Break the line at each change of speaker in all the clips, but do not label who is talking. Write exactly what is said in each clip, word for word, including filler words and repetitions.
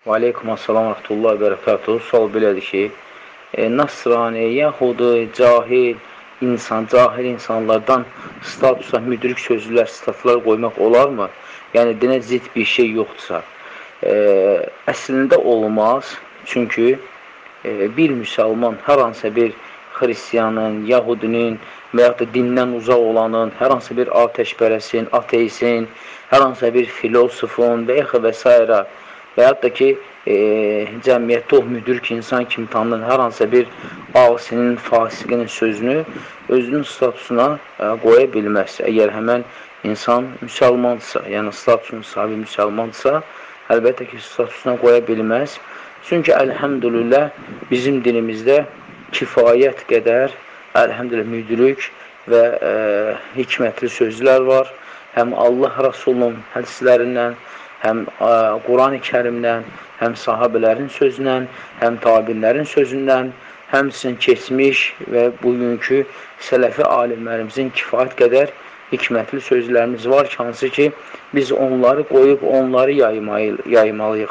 Və aleykum assalam və rəhmətullah və bərəkatuhu. Sual belədir ki, e, Nasrani, yaxud cahil insan, cahil insanlardan statusa müdrik sözlər, statlar qoymaq olarmı? Yəni, dinə zid bir şey yoxdursa. E, əslində olmaz. Çünki e, bir müsəlman hər hansısa bir xristiyanın, yahudinin və yaxud da dindən uzaq olanın, hər hansısa bir atəşpərəsin, ateisin, hər hansısa bir filosofun və yaxud və s. və yaxud da ki, e, cəmiyyətdə o müdrik insan kimi tanınan hər hansısa bir asinin, fasiqinin sözünü özünün statusuna e, qoya bilməz. Əgər həmən insan müsəlmandırsa, yəni statusun sahibi müsəlmandırsa, əlbəttə ki, statusuna qoya bilməz. Çünki əlhəmdülillah bizim dilimizdə kifayət qədər, əlhəmdülillah, müdrik və e, hikmətli sözlər var. Həm Allah Rasulunun hədislərindən, həm Quran-ı Kərimdən, həm sahabələrin sözündən, həm tabinlərin sözündən, həmçinin keçmiş və bugünkü sələfi alimlərimizin kifayət qədər hikmətli sözlərimiz var ki, hansı ki, biz onları qoyub, onları yaymalıyıq.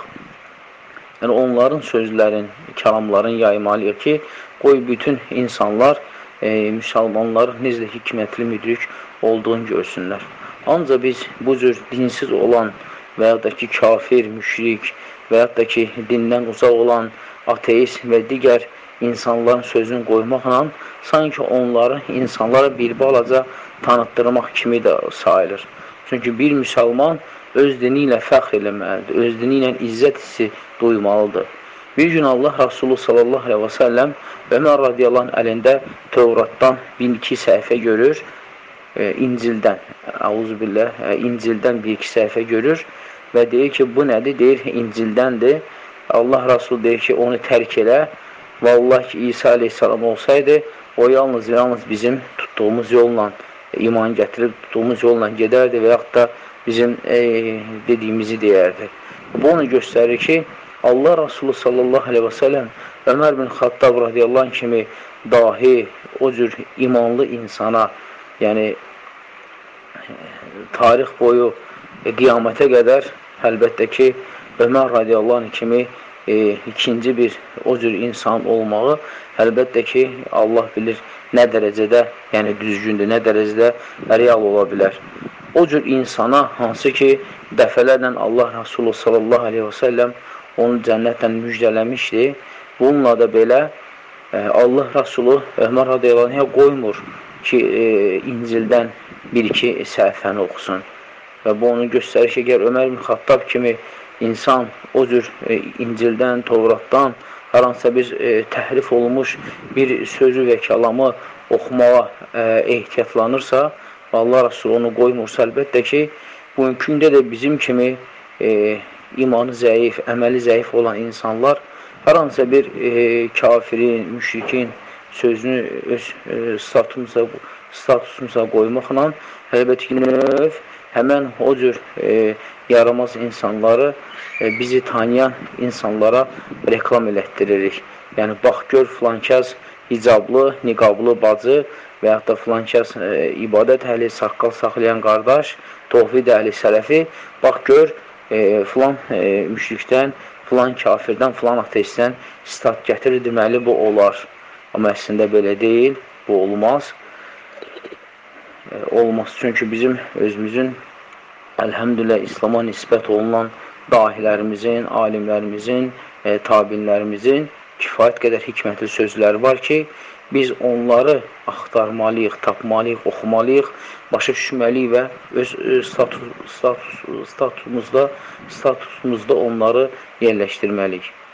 Yəni, onların sözlərin, kəlamların yaymalıyıq ki, qoy bütün insanlar, e, müsəlmanlar necə hikmətli, müdrik olduğunu görsünlər. Ancaq biz bu cür dinsiz olan və yaxud da ki, kafir, müşrik və yaxud da ki, dindən uzaq olan ateist və digər insanların sözünü qoymaqla sanki onları insanlara bir balaca tanıtdırmaq kimi də sayılır. Çünki bir müsəlman öz dini ilə fəxr eləməlidir, öz dini ilə izzət hissi duymalıdır. Bir gün Allah Rasulü sallallahu aleyhi və səlləm Ömər radiyallahu anh əlində Tövratdan bin iki səhifə görür, e, İncildən, əuzubillah, e, İncildən bir iki səhifə görür və deyir ki, bu nədir? Deyir, İncildəndir. Allah Rasulü deyir ki, onu tərk elə. Vallahi ki, İsa aleyhissalam olsaydı, o yalnız yalnız bizim tutduğumuz yolla, iman gətirib tutduğumuz yolla gedərdi və yaxud da bizim e, dediyimizi deyərdi. Bu onu göstərir ki, Allah Rasulü sallallahu aleyhi və səlləm Ömər bin Xattab radiyallahu anh kimi dahi, o cür imanlı insana, yəni tarix boyu e, qiyamətə qədər əlbəttə ki, Ömər radiyallahu anh kimi e, ikinci bir o cür insan olmağı əlbəttə ki, Allah bilir nə dərəcədə, yəni düzgündür, nə dərəcədə real ola bilər. O cür insana, hansı ki, dəfələrlə Allah Rasulü sallallahu aleyhi və səlləm onu cənnətlə müjdələmişdi. Bununla da belə e, Allah Rasulü Ömər radiyallahu anh'a qoymur ki, e, İncildən bir-iki səhifəni oxusun. Və bu onu göstərir ki, əgər Ömər bin Xattab kimi insan o cür e, İncildən, Tovratdan hər hansısa bir e, təhrif olunmuş bir sözü və kəlamı oxumağa e, ehtiyatlanırsa, Allah Rasulü onu qoymursa, əlbəttə ki, bugünkündə də bizim kimi e, imanı zəif, əməli zəif olan insanlar hər hansısa bir e, kafirin, müşrikin sözünü öz e, statusumuza, statusumuza qoymaqla əlbəttə ki, növ həmən o cür e, yaramaz insanları e, bizi tanıyan insanlara reklam elətdiririk. Yəni, bax, gör, filankəs hicablı, niqablı bacı və yaxud da filankəs e, ibadət əhli, saqqal saxlayan qardaş, tohvid əhli, sələfi, bax, gör, e, filan e, müşrikdən, filan kafirdən, filan ateistdən stat gətirir, deməli, bu olar. Amma əslində belə deyil, bu olmaz. E, olmaz, çünki bizim özümüzün, əlhəmdülillah, İslama nisbət olunan dahilərimizin, alimlərimizin, e, tabinlərimizin kifayət qədər hikmətli sözləri var ki, biz onları axtarmalıyıq, tapmalıyıq, oxumalıyıq, başa düşməliyik və öz, öz status, status, statusumuzda, statusumuzda onları yerləşdirməliyik.